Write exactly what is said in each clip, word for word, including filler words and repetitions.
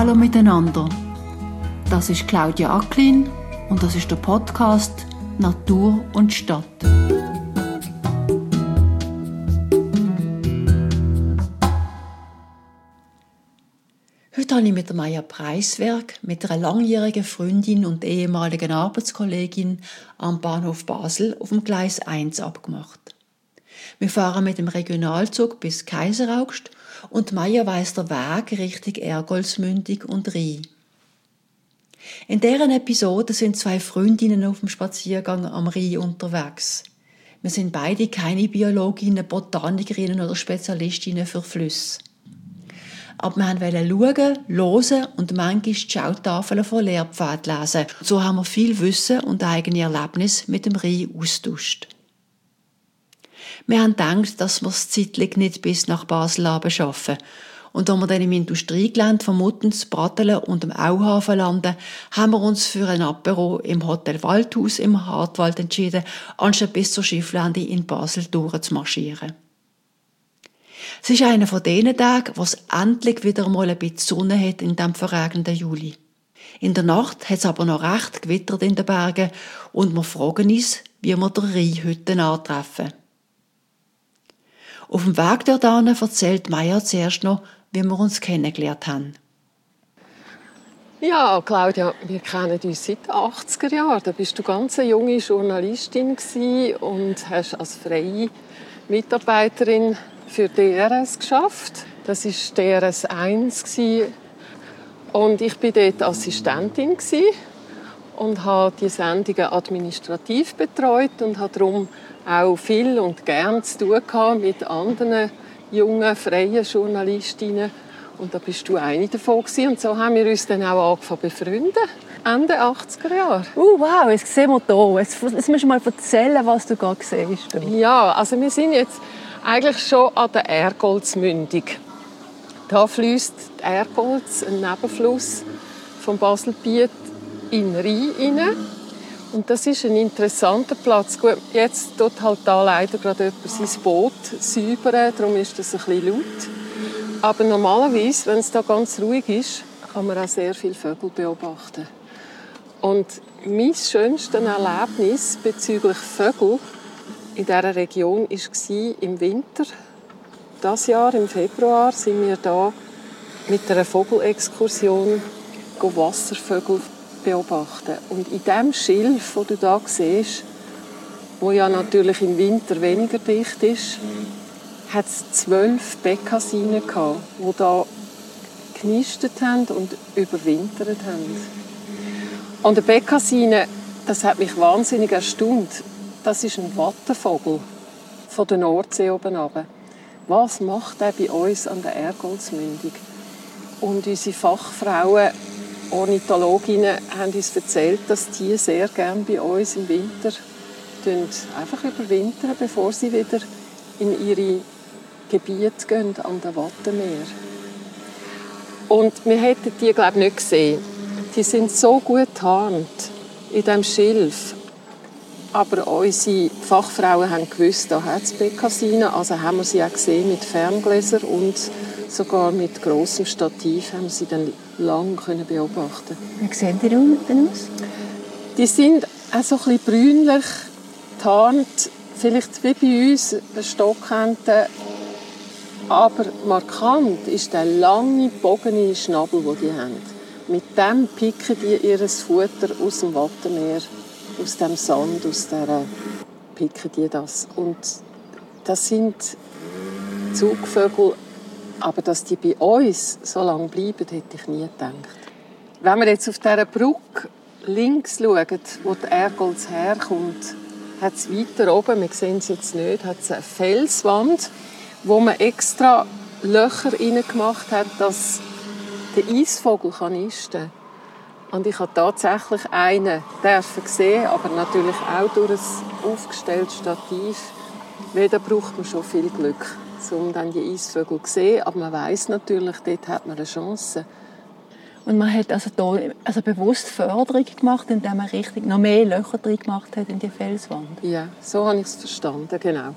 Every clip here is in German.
Hallo miteinander. Das ist Claudia Acklin und das ist der Podcast Natur und Stadt. Heute habe ich mit der Maja Preiswerk, mit einer langjährigen Freundin und ehemaligen Arbeitskollegin am Bahnhof Basel auf dem Gleis eins abgemacht. Wir fahren mit dem Regionalzug bis Kaiseraugst und Maja weiss den Weg Richtung Ergoldsmündung und Rhein. In deren Episode sind zwei Freundinnen auf dem Spaziergang am Rhein unterwegs. Wir sind beide keine Biologinnen, Botanikerinnen oder Spezialistinnen für Flüsse. Aber wir wollten schauen, hören und manchmal die Schautafeln von Lehrpfaden lesen. So haben wir viel Wissen und eigene Erlebnisse mit dem Rhein austauscht. Wir haben gedacht, dass wir es zeitlich nicht bis nach Basel schaffen. Und als wir dann im Industriegelände von Muttens, Bratelen und dem Auhafen landen, haben wir uns für ein Apero im Hotel Waldhaus im Hartwald entschieden, anstatt bis zur Schifflande in Basel durchzumarschieren. Es ist einer von diesen Tagen, wo es endlich wieder einmal ein bisschen Sonne hat in diesem verregneten Juli. In der Nacht hat es aber noch recht gewittert in den Bergen und wir fragen uns, wie wir den Rhein heute antreffen. Auf dem Weg dorthin erzählt Maja zuerst noch, wie wir uns kennengelernt haben. Ja, Claudia, wir kennen uns seit den achtziger Jahren. Da warst du ganz eine junge Journalistin und hast als freie Mitarbeiterin für D R S geschafft. Das war D R S eins. Und ich war dort Assistentin und habe die Sendungen administrativ betreut und habe darum auch viel und gern zu tun mit anderen jungen, freien Journalistinnen. Und da bist du eine davon gewesen. Und so haben wir uns dann auch angefangen zu befreunden. Ende achtziger Jahre. Uh, wow, jetzt sehen wir hier. Jetzt, jetzt musst du mal erzählen, was du gerade siehst. Ja, also wir sind jetzt eigentlich schon an der Ergoldsmündung. Da fließt die Ergolds, ein Nebenfluss vom Baselbiet, in den Rhein rein. Und das ist ein interessanter Platz. Gut, jetzt tut halt da leider gerade jemand sein Boot säubern, darum ist das ein bisschen laut. Aber normalerweise, wenn es da ganz ruhig ist, kann man auch sehr viele Vögel beobachten. Und mein schönstes Erlebnis bezüglich Vögel in dieser Region war im Winter. Dieses Jahr, im Februar, sind wir da mit einer Vogelexkursion Wasservögel beobachten. Und in diesem Schilf, das du hier siehst, wo ja natürlich im Winter weniger dicht ist, hat es zwölf Bekassinen gehabt, die hier genistet haben und überwintert haben. Und eine Bekassine, das hat mich wahnsinnig erstaunt. Das ist ein Wattenvogel von der Nordsee oben runter. Was macht er bei uns an der Ergoldsmündung? Und unsere Fachfrauen, Ornithologinnen, haben uns erzählt, dass die sehr gerne bei uns im Winter einfach überwintern, bevor sie wieder in ihre Gebiete gehen an den Wattenmeer. Und wir hätten die, glaube ich, nicht gesehen. Die sind so gut getarnt in diesem Schilf. Aber unsere Fachfrauen haben gewusst, da hat es Bekassinen. Also haben wir sie auch gesehen mit Ferngläsern und sogar mit grossem Stativ haben wir sie dann lange beobachten. Wie sehen die denn aus? Die sind auch so ein bisschen brünlich getarnt, vielleicht wie bei uns eine Stockente. Aber markant ist der lange, bogene Schnabel, den die haben. Mit dem picken die ihr Futter aus dem Wattenmeer, aus dem Sand, aus dieser picken die das. Und das sind Zugvögel, aber dass die bei uns so lange bleiben, hätte ich nie gedacht. Wenn wir jetzt auf dieser Brücke links schauen, wo die Ergolds herkommt, hat es weiter oben, wir sehen es jetzt nicht, hat es eine Felswand, wo man extra Löcher reingemacht hat, dass der Eisvogel nisten kann. Und ich habe tatsächlich einen dürfen sehen, aber natürlich auch durch ein aufgestelltes Stativ. Weil da braucht man schon viel Glück, um dann die Eisvögel zu sehen. Aber man weiss natürlich, dort hat man eine Chance. Und man hat also hier also bewusst Förderung gemacht, indem man richtig noch mehr Löcher drin gemacht hat in die Felswand. Ja, so habe ich es verstanden, genau.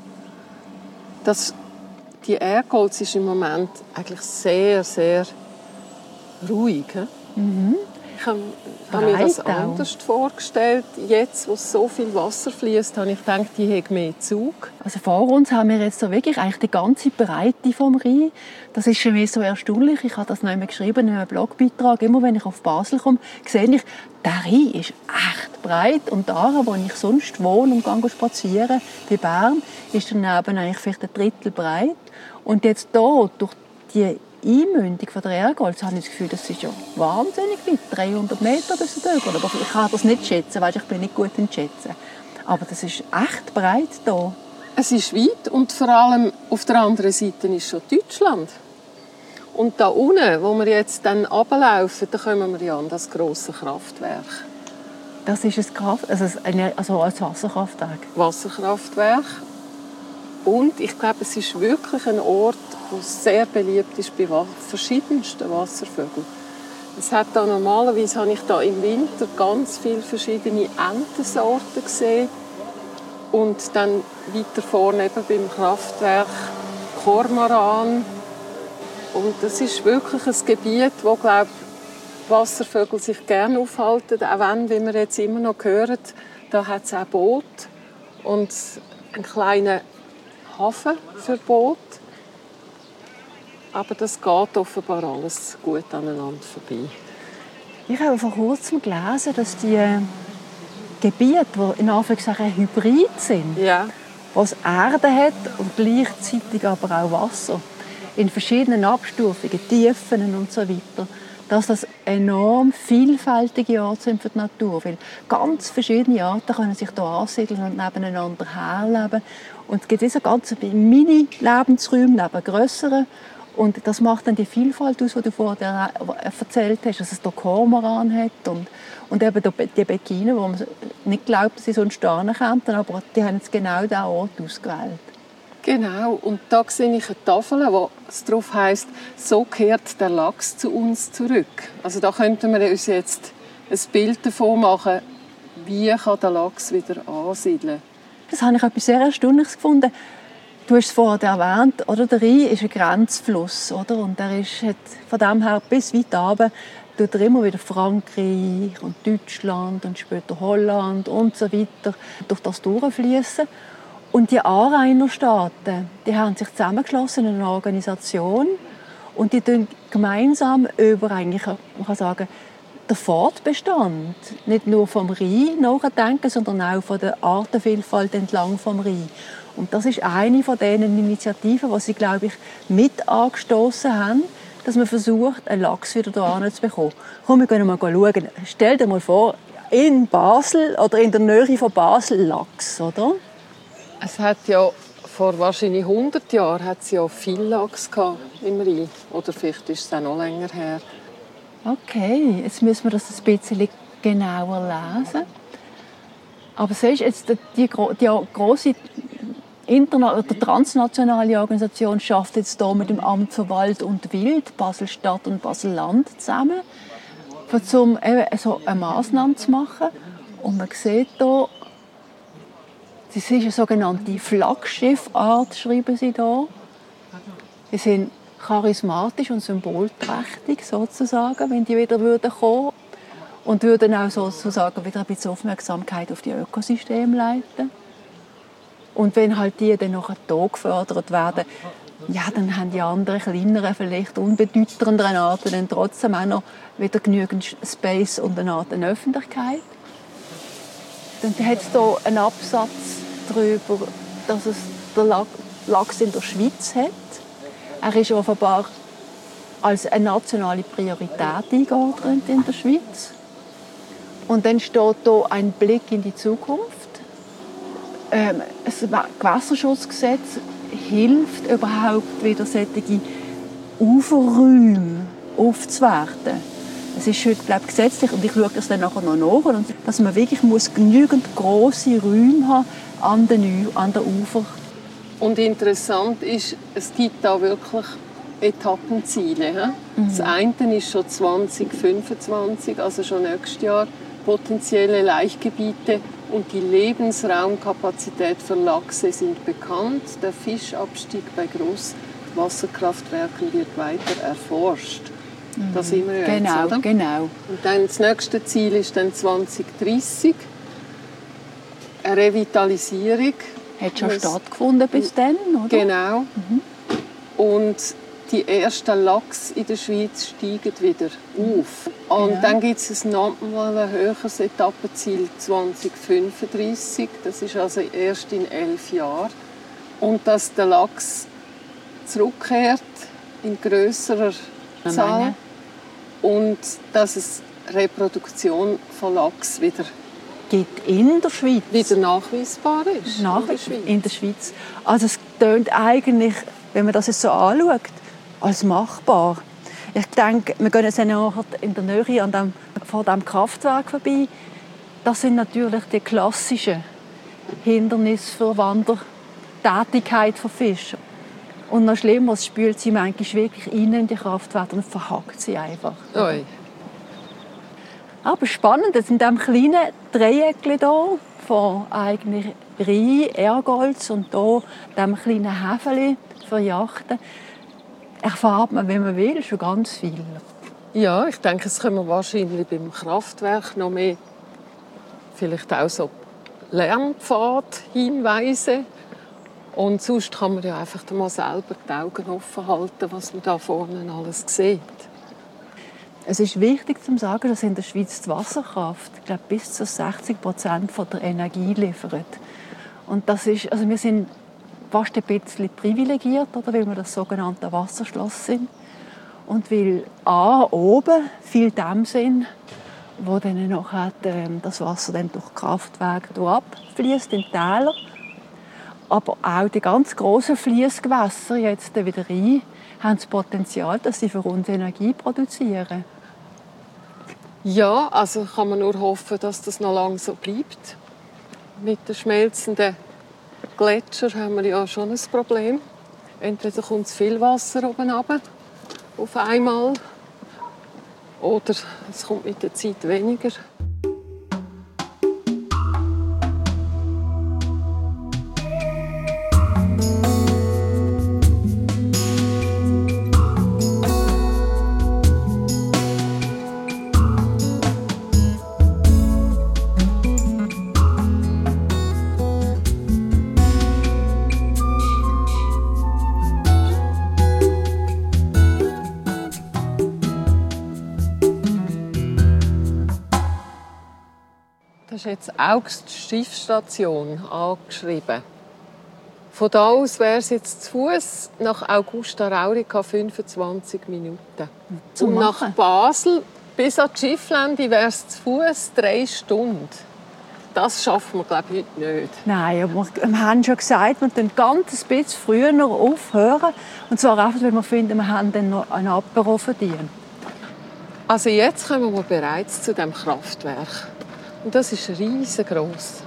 Das, die Ergolds ist im Moment eigentlich sehr, sehr ruhig. He? Mhm. Ich habe hab mir das Breit auch. anders vorgestellt. Jetzt, wo so viel Wasser fließt, habe ich gedacht, die hätte mehr Zug. Also vor uns haben wir jetzt so wirklich eigentlich die ganze Breite vom Rhein. Das ist für mich so erstaunlich. Ich habe das noch einmal geschrieben in einem Blogbeitrag. Immer wenn ich auf Basel komme, sehe ich, der Rhein ist echt breit. Und da, wo ich sonst wohne und gehe spazieren, bei Bern, ist daneben eigentlich vielleicht ein Drittel breit. Und jetzt hier, durch die Einmündung von der Ergolz, habe ich das Gefühl, das ist ja wahnsinnig weit, dreihundert Meter bis drüber. Aber ich kann das nicht schätzen, weil ich bin nicht gut im Schätzen. Aber das ist echt breit hier. Es ist weit und vor allem auf der anderen Seite ist schon Deutschland. Und da unten, wo wir jetzt dann runterlaufen, da kommen wir ja an das grosse Kraftwerk. Das ist ein Kraft, also ein, also ein Wasserkraftwerk. Wasserkraftwerk. Und ich glaube, es ist wirklich ein Ort, der sehr beliebt ist bei verschiedensten Wasservögeln. Es hat da normalerweise habe ich da im Winter ganz viele verschiedene Entensorten gesehen. Und dann weiter vorne eben beim Kraftwerk Kormoran. Und das ist wirklich ein Gebiet, wo, glaube ich, Wasservögel sich gerne aufhalten. Auch wenn, wie wir jetzt immer noch hören, da hat es auch Boot und einen kleinen Hafen für Boot. Aber das geht offenbar alles gut aneinander vorbei. Ich habe vor kurzem gelesen, dass die Gebiete, die in Anführungszeichen hybrid sind, Ja. was Erde hat und gleichzeitig aber auch Wasser, in verschiedenen Abstufungen, Tiefen und so weiter, dass das enorm vielfältige Orte sind für die Natur. Weil ganz verschiedene Arten können sich hier ansiedeln und nebeneinander herleben. Und es gibt diese ganzen Mini-Lebensräume neben grösseren. Und das macht dann die Vielfalt aus, die du vorher erzählt hast, dass es hier Kormoran hat und, und eben die Bekkinen, wo man nicht glaubt, dass sie sonst hierhin kommen, aber die haben jetzt genau diesen Ort ausgewählt. Genau, und da sehe ich eine Tafel, wo es darauf heisst, so kehrt der Lachs zu uns zurück. Also da könnten wir uns jetzt ein Bild davon machen, wie kann der Lachs wieder ansiedeln. Das habe ich etwas sehr Erstaunliches gefunden. Du hast es vorhin erwähnt, oder? Der Rhein ist ein Grenzfluss, oder? Und er ist, hat von dem her bis weit runter, tut er immer wieder Frankreich und Deutschland und später Holland und so weiter durch das durchfließen. Und die Anrainerstaaten, die haben sich zusammengeschlossen in eine Organisation und die tun gemeinsam über eigentlich, man kann sagen, den Fortbestand nicht nur vom Rhein nachdenken, sondern auch von der Artenvielfalt entlang vom Rhein. Und das ist eine von diesen Initiativen, die sie, glaube ich, mit angestoßen haben, dass man versucht, einen Lachs wieder hierher zu bekommen. Komm, wir gehen mal schauen. Stell dir mal vor, in Basel oder in der Nähe von Basel Lachs, oder? Es hat ja vor wahrscheinlich hundert Jahren hat es ja viel Lachs im Rhein. Oder vielleicht ist es auch noch länger her. Okay, jetzt müssen wir das ein bisschen genauer lesen. Aber siehst du, jetzt die, die, die grosse interna- oder transnationale Organisation schafft jetzt hier mit dem Amt für Wald und Wild, Basel-Stadt und Basel-Land zusammen, um so eine Massnahme zu machen. Und man sieht hier, das ist eine sogenannte Flaggschiffart, schreiben sie hier. Sie sind charismatisch und symbolträchtig, sozusagen, wenn die wieder kommen würden. Und würden auch sozusagen wieder ein bisschen Aufmerksamkeit auf die Ökosysteme leiten. Und wenn halt die dann noch hier gefördert werden, ja, dann haben die anderen, kleineren, vielleicht unbedeutenderen Arten dann trotzdem auch noch wieder genügend Space und eine Art eine Öffentlichkeit. Dann hat es hier einen Absatz darüber, dass es den Lachs in der Schweiz hat. Er ist offenbar als eine nationale Priorität eingeordnet in der Schweiz. Und dann steht hier ein Blick in die Zukunft. Ähm, das Gewässerschutzgesetz hilft überhaupt wieder solche Uferräume aufzuwerten. Es ist heute, glaube ich, gesetzlich, und ich schaue das dann nachher noch nach, dass man wirklich muss genügend grosse Räume haben an den, an den Ufern. Und interessant ist, es gibt da wirklich Etappenziele. Mhm. Das eine ist schon zwanzig fünfundzwanzig, also schon nächstes Jahr, potenzielle Laichgebiete und die Lebensraumkapazität für Lachse sind bekannt. Der Fischabstieg bei Großwasserkraftwerken wird weiter erforscht. Da sind wir jetzt, Genau, oder? genau. Und dann das nächste Ziel ist dann zwanzig dreißig. Eine Revitalisierung. Hat schon Das- stattgefunden bis dann, oder? Genau. Mhm. Und die ersten Lachs in der Schweiz steigen wieder auf. Und Ja. dann gibt es nochmal ein höheres Etappenziel zwanzig fünfunddreißig. Das ist also erst in elf Jahren. Und dass der Lachs zurückkehrt in grösserer Zahl. Menge. Und dass es Reproduktion von Lachs wieder, Gibt in der Schweiz. wieder nachweisbar ist. Nach in der Schweiz. in der Schweiz. Also es tönt eigentlich, wenn man das jetzt so anschaut, als machbar. Ich denke, wir gehen jetzt nachher in der Nähe an dem, vor diesem Kraftwerk vorbei. Das sind natürlich die klassischen Hindernisse für Wandertätigkeit von Fischen. Und noch schlimmer, es spült sie manchmal wirklich rein in die Kraftwerke und verhackt sie einfach. Ui. Aber spannend, jetzt in diesem kleinen Dreieck hier, von eigentlich Rhein, Ergolz und hier diesem kleinen Häfeli für Yachten, erfahrt man, wenn man will, schon ganz viel. Ja, ich denke, es können wir wahrscheinlich beim Kraftwerk noch mehr, vielleicht auch so Lernpfad-Hinweise. Und sonst kann man ja einfach mal selber die Augen offen halten, was man da vorne alles sieht. Es ist wichtig zu sagen, dass in der Schweiz die Wasserkraft, ich glaube, bis zu sechzig Prozent der Energie liefert. Und das ist, also wir sind fast ein bisschen privilegiert, oder, weil wir das sogenannte Wasserschloss sind. Und weil A, oben viel Dämme sind, wo dann noch hat, ähm, das Wasser dann durch Kraftwerke abfließt in die Täler. Aber auch die ganz grossen Fließgewässer, jetzt wieder rein, haben das Potenzial, dass sie für uns Energie produzieren. Ja, also kann man nur hoffen, dass das noch lange so bleibt. Mit den schmelzenden Gletschern haben wir ja schon ein Problem. Entweder kommt zu viel Wasser oben runter, auf einmal, oder es kommt mit der Zeit weniger. Das ist jetzt Augst Schiffsstation angeschrieben. Von da aus wäre es jetzt zu Fuß nach Augusta Raurica fünfundzwanzig Minuten. Zu Und nach machen. Basel bis an die Schifflände wäre es zu Fuß drei Stunden. Das schaffen wir, glaube ich, heute nicht. Nein, aber wir haben schon gesagt, wir können ganz ein bisschen früher aufhören. Und zwar einfach, weil wir finden, wir haben dann noch ein Apero verdient. Also jetzt kommen wir bereits zu dem Kraftwerk. Und das ist riesengroß.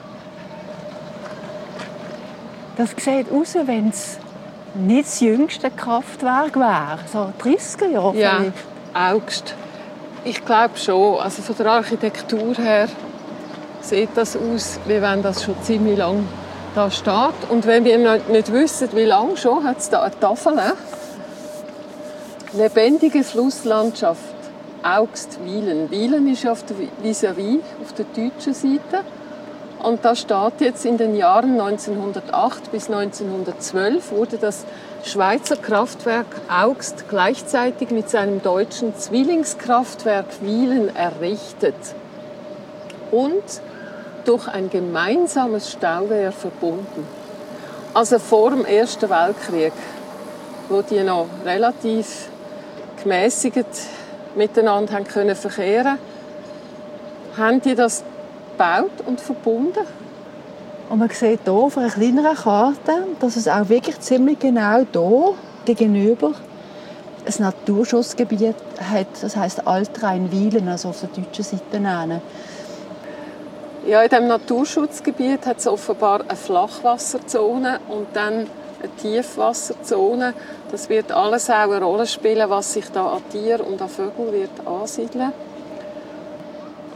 Das sieht aus, als wenn es nicht das jüngste Kraftwerk wäre. So dreißiger Jahre Ja, vielleicht. Augst. Ich glaube schon. Also von der Architektur her sieht das aus, wie wenn das schon ziemlich lang da steht. Und wenn wir nicht, nicht wissen, wie lange schon, hat es da eine Tafel. Äh? Lebendige Flusslandschaft. Augst-Wielen. Wielen ist auf der vis-à-vis, auf der deutschen Seite. Und da steht jetzt in den Jahren neunzehnhundertacht bis neunzehnhundertzwölf wurde das Schweizer Kraftwerk Augst gleichzeitig mit seinem deutschen Zwillingskraftwerk Wielen errichtet und durch ein gemeinsames Stauwehr verbunden. Also vor dem Ersten Weltkrieg, wo die noch relativ gemäßigt miteinander haben können verkehren, haben die das gebaut und verbunden. Und man sieht hier auf einer kleineren Karte, dass es auch wirklich ziemlich genau hier gegenüber ein Naturschutzgebiet hat. Das heisst Altrhein-Wielen, also auf der deutschen Seite. Nennen. Ja, in diesem Naturschutzgebiet hat es offenbar eine Flachwasserzone und dann eine Tiefwasserzone. Das wird alles auch eine Rolle spielen, was sich da an Tieren und an Vögeln wird ansiedeln. Und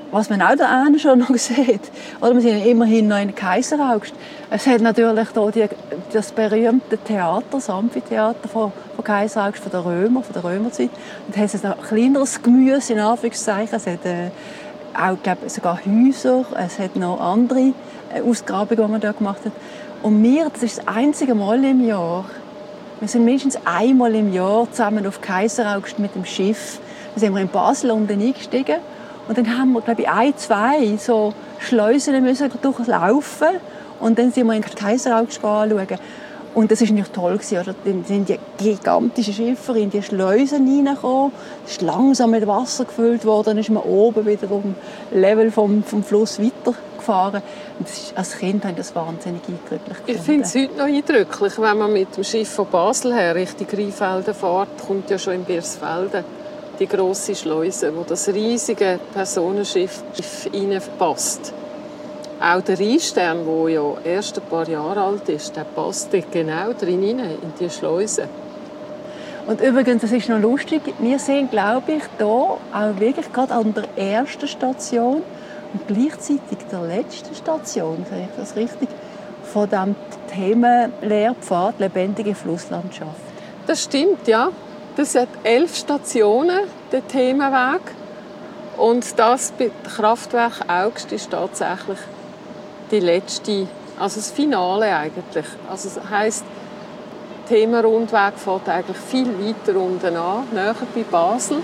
was man auch da schon noch sieht, oder wir sind ja immerhin noch in Kaiseraugst. Es hat natürlich hier die, das berühmte Theater, das Amphitheater von, von Kaiseraugst, von der Römer, von der Römerzeit. Und da hat es noch kleineres Gemüse, in Anführungszeichen. Es hat äh, auch, glaube ich, sogar Häuser, es hat noch andere äh, Ausgrabungen, die man da gemacht hat. Und wir, das ist das einzige Mal im Jahr, wir sind mindestens einmal im Jahr zusammen auf Kaiseraugst mit dem Schiff. Da sind wir in Basel unten eingestiegen. Und dann haben wir, glaube ich, ein, zwei so Schleusen müssen durchlaufen. Und dann sind wir in Kaiseraugst anschauen. Und das war natürlich toll. Oder? Dann sind die gigantischen Schiffe in die Schleusen reingekommen. Es ist langsam mit Wasser gefüllt worden. Dann ist man oben wieder auf dem Level vom, vom Fluss weitergefahren. Und das ist, als Kind habe ich das wahnsinnig eindrücklich gefunden. Ich finde es heute noch eindrücklich, wenn man mit dem Schiff von Basel her Richtung Rheinfelden fährt, kommt ja schon in Birsfelden die grosse Schleuse, wo das riesige Personenschiff reinpasst. Auch der Rheinstern, der ja erst ein paar Jahre alt ist, der passt genau drin in die Schleuse. Und übrigens, das ist noch lustig, wir sind, glaube ich, hier auch wirklich gerade an der ersten Station und gleichzeitig der letzten Station, sehe ich das richtig, von dem Themenlehrpfad «Lebendige Flusslandschaft». Das stimmt, ja. Das hat elf Stationen, der Themenweg. Und das bei Kraftwerk Augst ist tatsächlich die letzte, also das Finale eigentlich. Also das heisst, der Themenrundweg fährt eigentlich viel weiter unten an, näher bei Basel.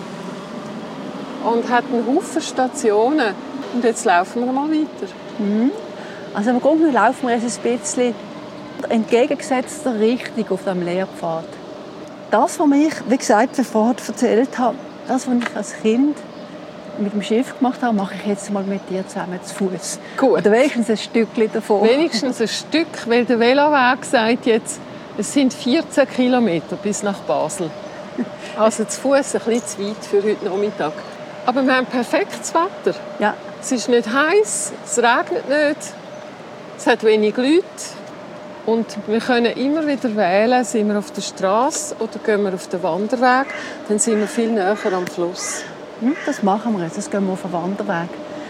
Und hat einen Haufen Stationen. Und jetzt laufen wir mal weiter. Mhm. Also im Grunde laufen wir jetzt ein bisschen entgegengesetzter Richtung auf diesem Lehrpfad. Das, was ich, wie gesagt, vorher erzählt habe, das, was ich als Kind mit dem Schiff gemacht habe, mache ich jetzt mal mit dir zusammen zu Fuß. Gut. Oder wenigstens ein Stückchen davon. Wenigstens ein Stück, weil der Veloweg sagt jetzt, es sind vierzehn Kilometer bis nach Basel. Also zu Fuß ein bisschen zu weit für heute Nachmittag. Aber wir haben perfektes Wetter. Ja. Es ist nicht heiß, es regnet nicht, es hat wenig Leute. Und wir können immer wieder wählen, sind wir auf der Straße oder gehen wir auf den Wanderweg. Dann sind wir viel näher am Fluss. Das machen wir jetzt, das gehen wir auf den Wanderweg.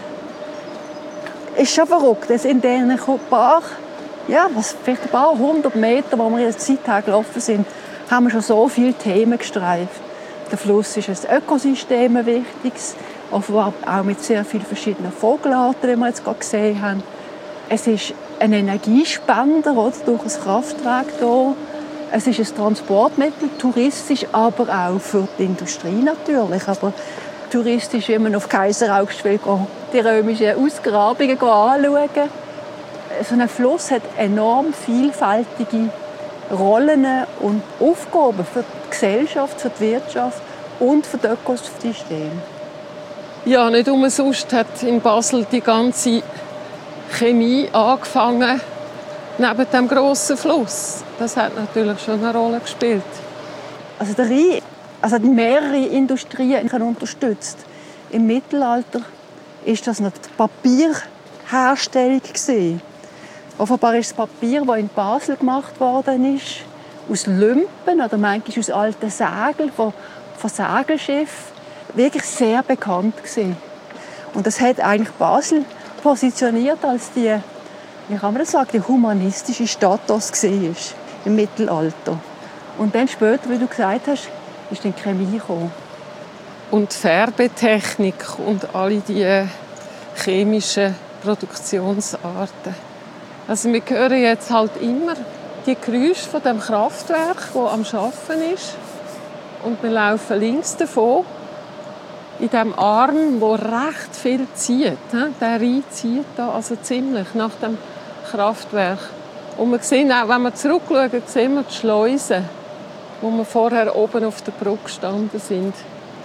Ist schon verrückt, dass in diesen paar, ja, was, vielleicht ein paar hundert Meter, wo wir in der Zeit gelaufen sind, haben wir schon so viele Themen gestreift. Der Fluss ist ein Ökosystem, ein wichtiges, auch mit sehr vielen verschiedenen Vogelarten, die wir jetzt gerade gesehen haben. Es ist ein Energiespender, oder, durch ein Kraftwerk hier. Es ist ein Transportmittel, touristisch, aber auch für die Industrie natürlich. Aber touristisch, wie man auf Kaiseraugst will, die römischen Ausgrabungen anschauen. So ein Fluss hat enorm vielfältige Rollen und Aufgaben für die Gesellschaft, für die Wirtschaft und für das Ökosystem. Ja, nicht umsonst hat in Basel die ganze Chemie angefangen neben dem grossen Fluss. Das hat natürlich schon eine Rolle gespielt. Also der Rhein also hat mehrere Industrien unterstützt. Im Mittelalter war das noch die Papierherstellung. Offenbar ist das Papier, das in Basel gemacht worden ist, aus Lümpen oder manchmal aus alten Segeln von, von Segelschiffen, wirklich sehr bekannt gewesen. Und das hat eigentlich Basel positioniert als die, wie kann man das sagen, die humanistische Stadt, die es war im Mittelalter. Und dann später, wie du gesagt hast, ist die Chemie gekommen. Und die Färbetechnik und alle die chemischen Produktionsarten. Also wir hören jetzt halt immer die Geräusche von dem Kraftwerk, das am Arbeiten ist. Und wir laufen links davon in diesem Arm, der recht viel zieht. Der Rhein zieht da also ziemlich nach dem Kraftwerk. Und wir sehen auch, wenn wir zurückschauen, sehen wir die Schleusen, wo wir vorher oben auf der Brücke gestanden sind.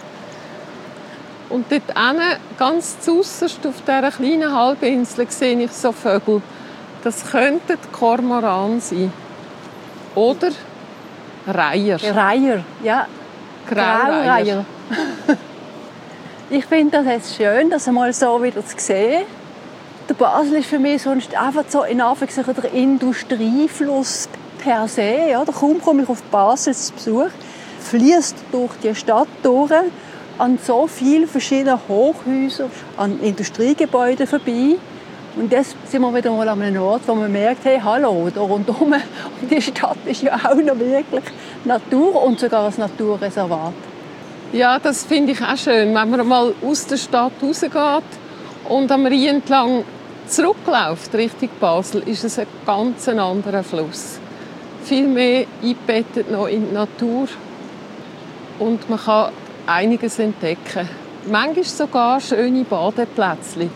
Und dort hinten, ganz zuerst auf dieser kleinen Halbinsel, sehe ich so Vögel. Das könnten Kormoran sein. Oder Reiher. Reiher, ja. Graureiher. Ich finde das jetzt schön, das einmal so wieder zu sehen. Der Basel ist für mich sonst einfach so in Anführungszeichen der Industriefluss per se. Ja, da kaum komme ich auf Basel zu Besuch, fließt durch die Stadt durch an so vielen verschiedenen Hochhäusern, an Industriegebäuden vorbei. Und jetzt sind wir wieder mal an einem Ort, wo man merkt, hey, hallo, da rundherum, und die Stadt ist ja auch noch wirklich Natur und sogar ein Naturreservat. Ja, das finde ich auch schön, wenn man mal aus der Stadt rausgeht und am Rhein entlang zurückläuft Richtung Basel, ist es ein ganz anderer Fluss. Viel mehr eingebettet noch in die Natur und man kann einiges entdecken. Manchmal sogar schöne Badeplätze.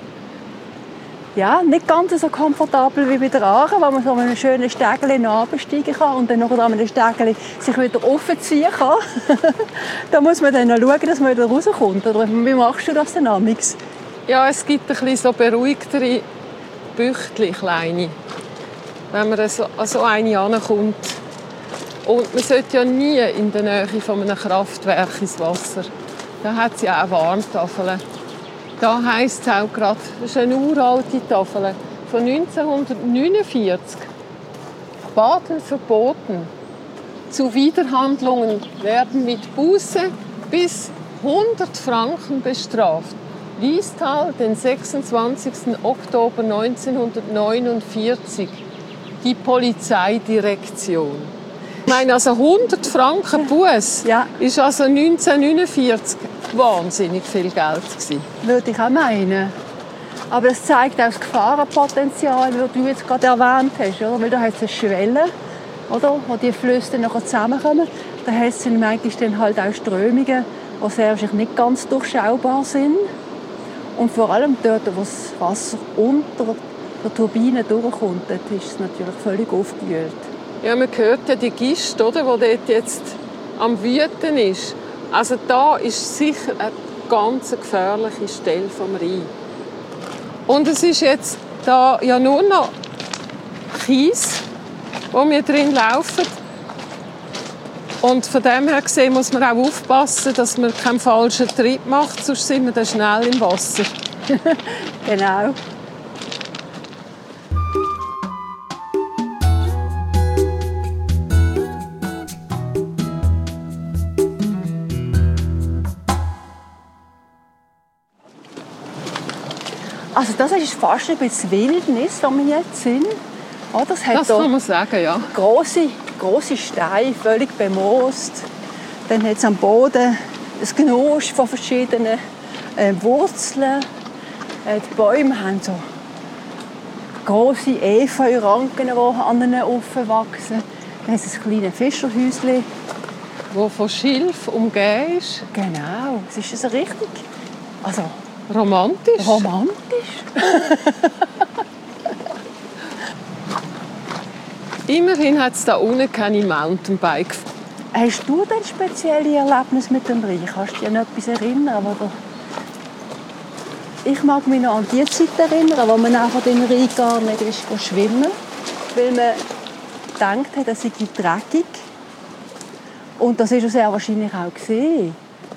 Ja, nicht ganz so komfortabel wie bei der Aare, wo man so einen schönen Steg hinabsteigen kann und dann noch an einem Steg sich wieder aufziehen kann. Da muss man dann noch schauen, dass man wieder rauskommt. Oder wie machst du das denn amigs? Ja, es gibt ein bisschen so beruhigtere Büchtchen, kleine, wenn man so, an so eine herankommt. Und man sollte ja nie in der Nähe von einem Kraftwerk ins Wasser. Da hat es ja auch Warntafeln. Da heisst es auch gerade, das ist eine uralte Tafel von neunzehnhundertneunundvierzig. Baden verboten. Zuwiderhandlungen werden mit Buße bis hundert Franken bestraft. Liestal, den sechsundzwanzigsten Oktober neunzehnhundertneunundvierzig. Die Polizeidirektion. Ich meine, also hundert Franken Buß Ja. ist also neunzehnhundertneunundvierzig wahnsinnig viel Geld gewesen. Würde ich auch meinen. Aber es zeigt auch das Gefahrenpotenzial, das du jetzt gerade erwähnt hast. Oder? Weil da hat es eine Schwelle, oder? Wo die Flüsse dann nachher zusammenkommen. Da hat es dann manchmal dann halt auch Strömungen, die sehr wahrscheinlich nicht ganz durchschaubar sind. Und vor allem dort, wo das Wasser unter der Turbine durchkommt, dort ist es natürlich völlig aufgewühlt. Ja, man hört ja die Gischt, oder, die dort jetzt am Wüten ist. Also da ist sicher eine ganz gefährliche Stelle vom Rhein. Und es ist jetzt da ja nur noch Kies, wo wir drin laufen. Und von dem her gesehen muss man auch aufpassen, dass man keinen falschen Tritt macht, sonst sind wir dann schnell im Wasser. Genau. Also das ist fast ein bisschen Wildnis, wo wir jetzt sind. Oh, das hat Das kann man sagen, ja. grosse, grosse Steine, völlig bemoost. Dann hat es am Boden ein Genusch von verschiedenen äh, Wurzeln. Äh, die Bäume haben so grosse Efeu-Ranken, die an ihnen aufwachsen. Dann hat es ein kleines Fischerhäuschen. Wo von Schilf umgeben ist. Genau, es ist so richtig. Also, Romantisch. romantisch. Immerhin hat es da unten keine Mountainbike. Hast du denn spezielle Erlebnisse mit dem Rhein? Kannst du dich an etwas erinnern? Oder? Ich mag mich noch an die Zeit erinnern, wo man einfach den Rhein gar nicht ist schwimmen, weil man gedacht hat, es sei dreckig. Und das ist es sehr wahrscheinlich auch gesehen.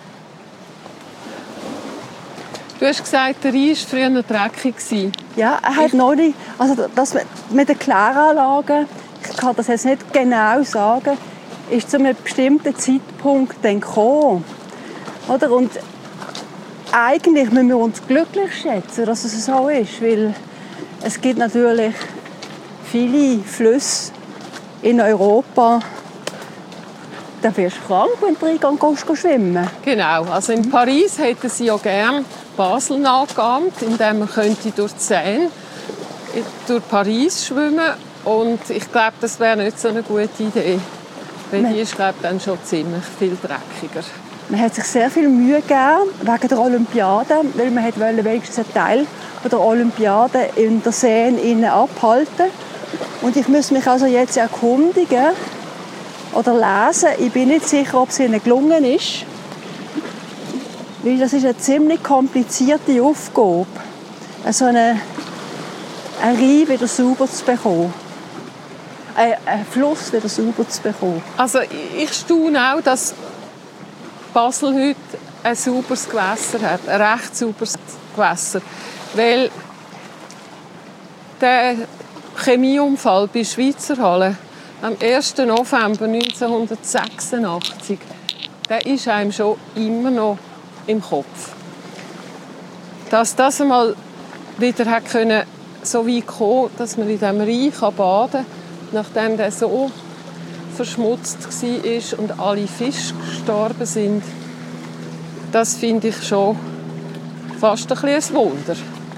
Du hast gesagt, der Rhein war früher dreckig. Ja, er hat noch nicht, also das mit den Kläranlagen, ich kann das jetzt nicht genau sagen, ist zu einem bestimmten Zeitpunkt dann gekommen. Oder? Und eigentlich müssen wir uns glücklich schätzen, dass es so ist, weil es gibt natürlich viele Flüsse in Europa. Da wirst du krank, wenn du reingehst, gehst schwimmen. Genau, also in Paris hätten sie ja gerne Basel nachgeahmt, indem man könnte durch die Seine durch Paris schwimmen. Und ich glaube, das wäre nicht so eine gute Idee. Weil die ist, glaube ich, dann schon ziemlich viel dreckiger. Man hat sich sehr viel Mühe gegeben wegen der Olympiade, weil man wollte wenigstens einen Teil der Olympiade in der Seine innen abhalten. Und ich muss mich also jetzt erkundigen oder lesen. Ich bin nicht sicher, ob es ihnen gelungen ist. Weil das ist eine ziemlich komplizierte Aufgabe, so einen, einen Rhein wieder sauber zu bekommen. Einen Fluss wieder sauber zu bekommen. Also ich staune auch, dass Basel heute ein sauberes Gewässer hat, ein recht sauberes Gewässer. Weil der Chemieunfall bei Schweizer Halle am ersten November neunzehnhundertsechsundachtzig, der ist einem schon immer noch im Kopf. Dass das einmal wieder hat können, so weit kommen, dass man in diesem Rhein baden kann, nachdem der so verschmutzt war und alle Fische gestorben sind, das finde ich schon fast ein, ein Wunder.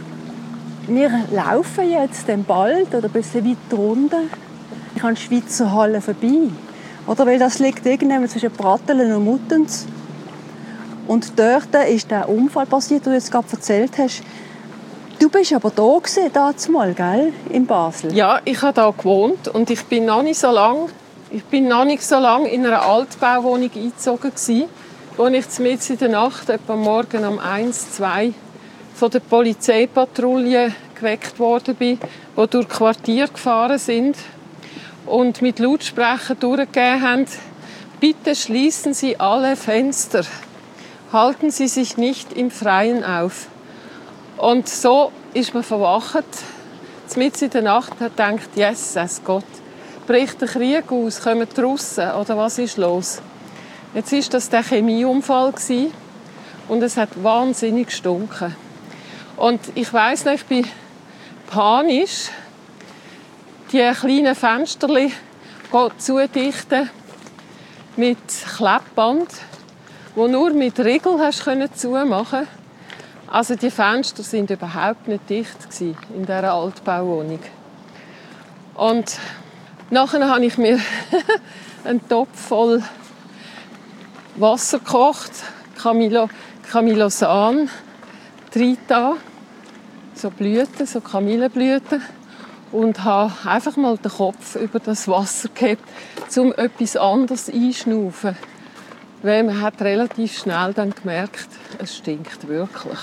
Wir laufen jetzt dann bald oder ein bisschen weiter runter an die Schweizer Halle vorbei. Oder weil das liegt irgendwann zwischen Pratteln und Muttenz. Und dort ist der Unfall passiert, den du jetzt gerade erzählt hast. Du bist aber da gewesen, damals, gell? In Basel. Ja, ich habe da gewohnt und ich bin noch nicht so lange, ich bin noch nicht so lange in einer Altbauwohnung eingezogen gewesen, wo ich mitten in der Nacht, etwa morgen um eins, zwei, von der Polizeipatrouille geweckt worden bin, die durch Quartier gefahren sind und mit Lautsprecher durchgegeben haben: Bitte schließen Sie alle Fenster, halten Sie sich nicht im Freien auf. Und so ist man verwacht, mitten in der Nacht, und hat gedacht: Jesus Gott, bricht der Krieg aus, kommen die Russen oder was ist los? Jetzt war das der Chemieunfall und es hat wahnsinnig gestunken. Und ich weiss noch, ich bin panisch, die kleinen Fensterchen zudichten mit Klebband, wo nur mit Riegel hast können zumachen. Also die Fenster sind überhaupt nicht dicht in dieser Altbauwohnung. Und nachher habe ich mir einen Topf voll Wasser gekocht, Camillo, Camillosan, Trita, so Blüten, so Kamillenblüten, und habe einfach mal den Kopf über das Wasser gehabt, um etwas anderes einzuschnaufen. Weil man hat relativ schnell dann gemerkt, es stinkt wirklich.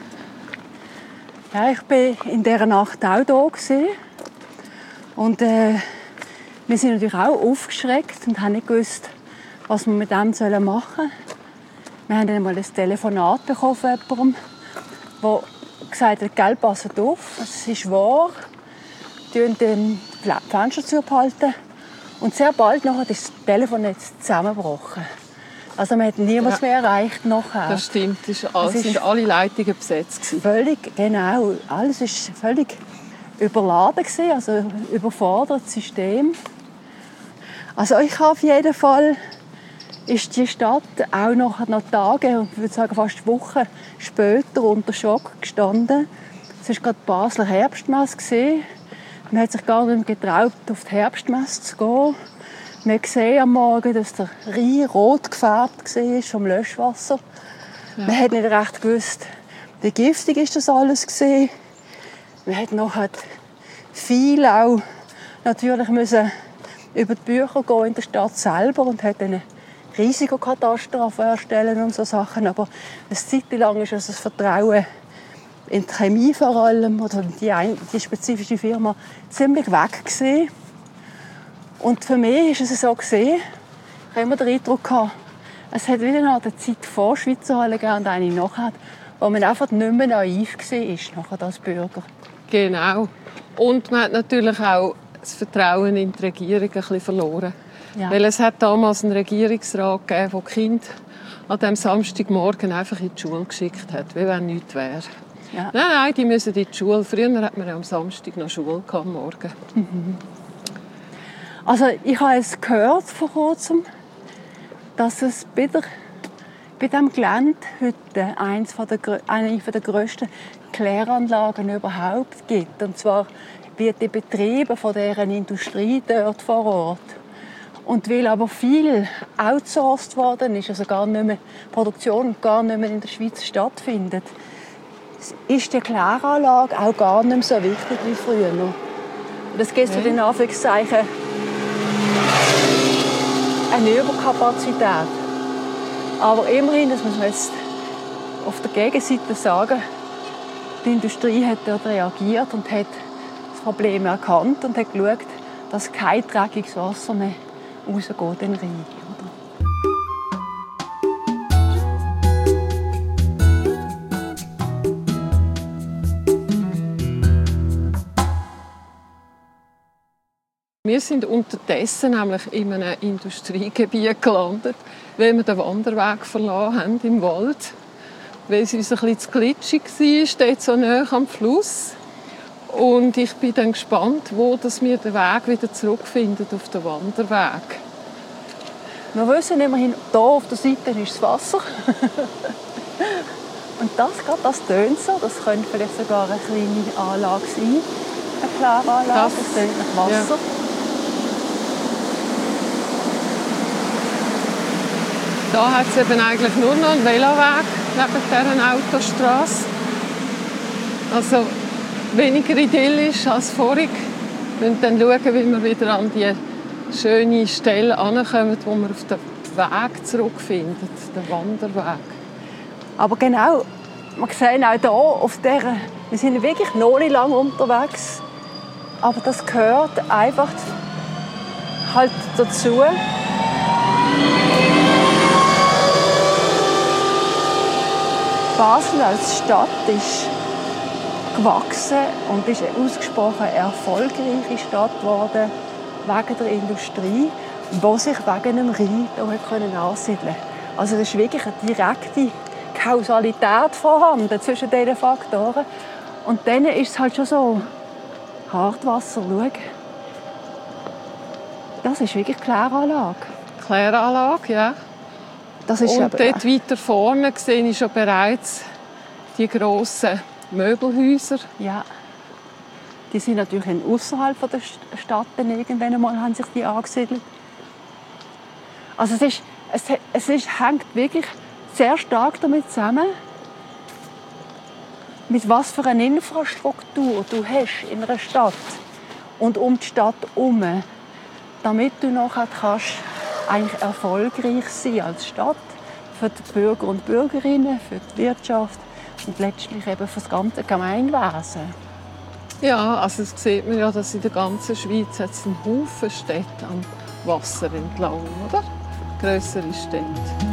Ja, ich war in dieser Nacht auch da gewesen. Und äh, wir sind natürlich auch aufgeschreckt und haben nicht gewusst, was wir mit dem machen sollen. Wir haben dann mal ein Telefonat bekommen von jemandem, der gesagt hat: «Gell, passt auf, es ist wahr, die den Fenster zuhalten.» Und sehr bald nachher ist das Telefonnetz zusammengebrochen. Also man hat niemanden ja. mehr erreicht nachher. Das stimmt, es sind alle Leitungen besetzt. Völlig, genau. Alles war völlig überladen, also überfordert das System. Also ich habe auf jeden Fall ist die Stadt auch noch, noch Tage, und ich würde sagen fast Wochen später unter Schock gestanden. Es war gerade die Basler Herbstmesse. Man hat sich gar nicht mehr getraut, auf die Herbstmesse zu gehen. Man sieht am Morgen, dass der Rhein rot gefärbt war vom Löschwasser. Ja. Man hat nicht recht gewusst, wie giftig ist das alles war. Man hat noch viel auch natürlich müssen über die Bücher gehen in der Stadt selber und hat eine Risikokatastrophe erstellen und so Sachen. Aber eine Zeit lang ist also das Vertrauen in die Chemie vor allem oder die, die spezifische Firma ziemlich weg gewesen. Und für mich war es so, ich habe immer den Eindruck gehabt, es hat wieder noch eine Zeit vor Schweizer Halle gegeben und eine nachher, wo man einfach nicht mehr naiv war nachher als Bürger. Genau. Und man hat natürlich auch das Vertrauen in die Regierung ein bisschen verloren. Ja. Weil es hat damals einen Regierungsrat gegeben, der die Kinder an diesem Samstagmorgen einfach in die Schule geschickt hat, wie wenn nichts wäre. Ja. Nein, nein, die müssen in die Schule. Früher hat man am Samstag noch Schule am Morgen. Mhm. Also ich habe es gehört vor kurzem, dass es bei, der, bei diesem Gelände heute eins von der, eine der grössten Kläranlagen überhaupt gibt. Und zwar wird die Betriebe von deren Industrie dort vor Ort. Und weil aber viel outsourced worden ist, also gar nicht mehr, Produktion gar nicht mehr in der Schweiz stattfindet, ist die Kläranlage auch gar nicht mehr so wichtig wie früher. Und das gibt für den Anführungszeichen eine Überkapazität. Aber immerhin, das muss man jetzt auf der Gegenseite sagen, die Industrie hat dort reagiert und hat das Problem erkannt und hat geschaut, dass kein dreckiges Wasser mehr rausgeht in den Rhein. Wir sind unterdessen nämlich in einem Industriegebiet gelandet, weil wir den Wanderweg verlassen haben im Wald. weil es uns ein bisschen zu glitschig war, dort so nahe am Fluss. Und ich bin dann gespannt, wo dass wir den Weg wieder zurückfinden auf den Wanderweg. Wir wissen immerhin, hier auf der Seite ist das Wasser. Und das, gerade das tönt so. Das könnte vielleicht sogar eine kleine Anlage sein. Eine Kläranlage, das, das tönt nach Wasser. Ja. Da hat es eben eigentlich nur noch einen Veloweg neben dieser Autostrasse. Also weniger idyllisch als vorhin. Wir müssen dann schauen, wie wir wieder an die schöne Stelle ankommen, wo wir auf den Weg zurückfinden, den Wanderweg. Aber genau, wir sehen auch hier, auf dieser, wir sind wirklich noch nicht lange unterwegs, aber das gehört einfach halt dazu. Basel als Stadt ist gewachsen und ist eine ausgesprochen erfolgreiche Stadt geworden wegen der Industrie, die sich wegen dem Rhein ansiedeln konnte. Also es ist wirklich eine direkte Kausalität vorhanden zwischen diesen Faktoren. Und dann ist es halt schon so, Hartwasser, schau. Das ist wirklich Kläranlage. Kläranlage, ja. Das ist und dort weiter vorne sehe ich schon bereits die grossen Möbelhäuser. Ja. Die sind natürlich außerhalb der Stadt irgendwann einmal haben sich die angesiedelt. Also es, ist, es, es ist, hängt wirklich sehr stark damit zusammen, mit was für eine Infrastruktur du hast in einer Stadt und um die Stadt herum, damit du nachher kannst eigentlich erfolgreich sein als Stadt für die Bürger und Bürgerinnen, für die Wirtschaft und letztlich eben für das ganze Gemeinwesen. Ja, also das sieht man ja, dass in der ganzen Schweiz jetzt einen Haufen Städte am Wasser entlang, oder? Grössere Städte.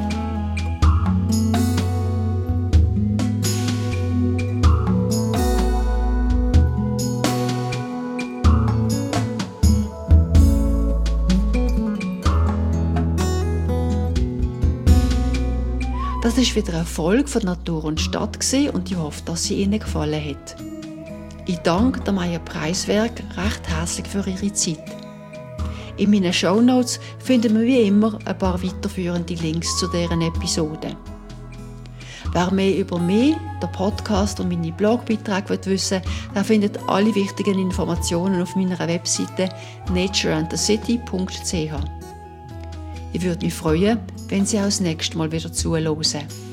Das war wieder ein Erfolg von Natur und Stadt und ich hoffe, dass sie Ihnen gefallen hat. Ich danke der Maya Preiswerk recht herzlich für ihre Zeit. In meinen Shownotes finden wir wie immer ein paar weiterführende Links zu deren Episoden. Wer mehr über mich, den Podcast und meine Blogbeiträge wissen will, der findet alle wichtigen Informationen auf meiner Webseite nature and the city punkt c h. Ich würde mich freuen, wenn Sie auch das nächste Mal wieder zuhören.